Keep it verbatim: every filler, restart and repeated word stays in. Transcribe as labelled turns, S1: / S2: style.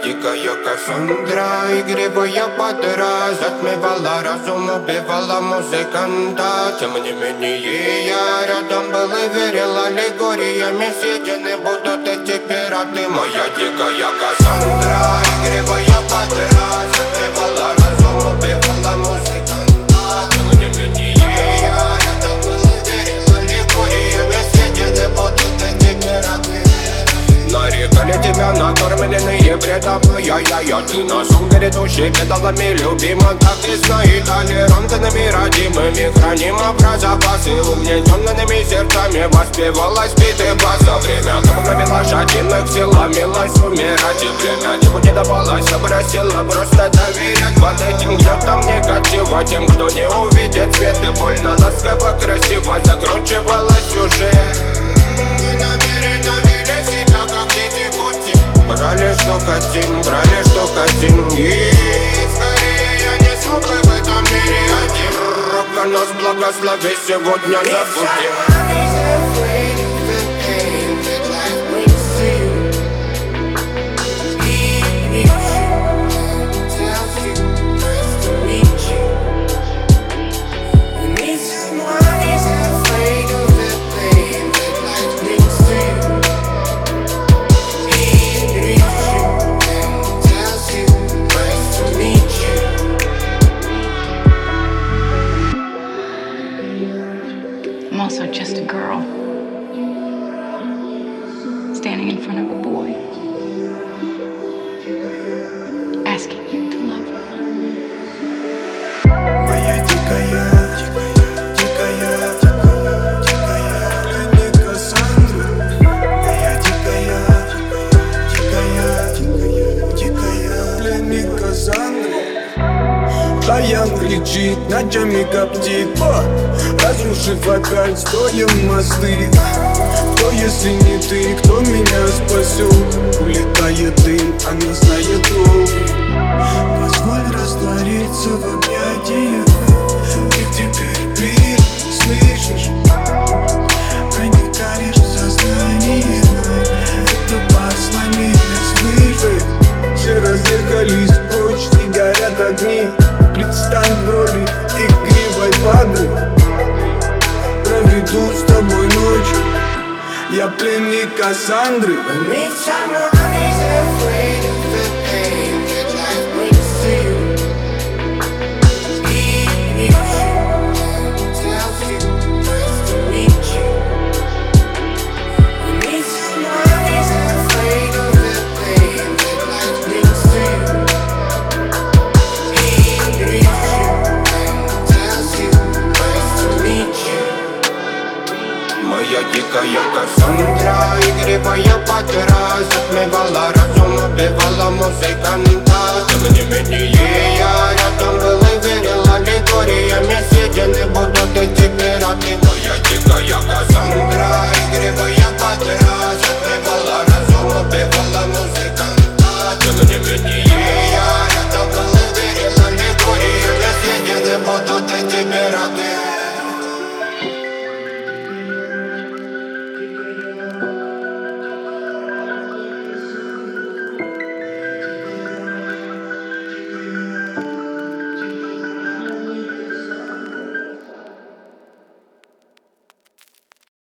S1: дикая Кассандра, игривая подра, затмевала разум, убивала музыканта. Тем не менее я рядом был и верил аллегориями съедены будут эти пираты. Моя дикая Кассандра, игривая подра, затмевала разум, убивала музыканта. Тем не менее я рядом был и верил аллегориями съедены будут эти пираты. Нарекали тебя накормленные бредом. Я-я-я, ты на сон грядущий педалами любима. Так весна и толерантными родимыми хранима про запасы. Угнетенными сердцами воспевалась биты баса. Время добавила жадинных сил, ломилась умирать. И время ему не давалось, обросила просто доверять под этим где-то негатива. Тем, кто не увидит свет и больно ласково красиво закручивалась сюжет. Брали, что хотим, брали, что хотим. И скорее я не смог бы в этом мире один. Рок нас благослови, сегодня забудем.
S2: I'm also just a girl standing in front of a boy asking him to love her.
S3: Моя дикая, дикая, дикая пленник Кассандры. Моя дикая, дикая, дикая пленник Кассандры. Таян кричит, ночами коптит, разрушив опять строим мосты. Кто, если не ты, кто меня спасет? Улетает дым, она знает долг. Позволь раствориться в объятиях. Ты теперь ближе, слышишь? Проникаешь в сознание. Это послание слышит. Все разъехались прочь и горят огни. Предстань в роли игривой подруги. Проведу с тобой ночь. Я пленник Кассандры.
S1: Meet someone who's afraid.